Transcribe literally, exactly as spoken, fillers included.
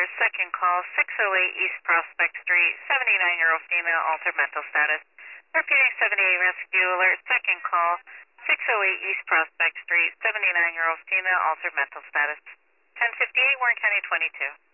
Bueller, second call, six oh eight East Prospect Street, seventy-nine-year-old female, altered mental status. Repeating seventy-eight Rescue Alert, second call, six oh eight East Prospect Street, seventy-nine-year-old female, altered mental status. ten fifty-eight, Warren County twenty-two.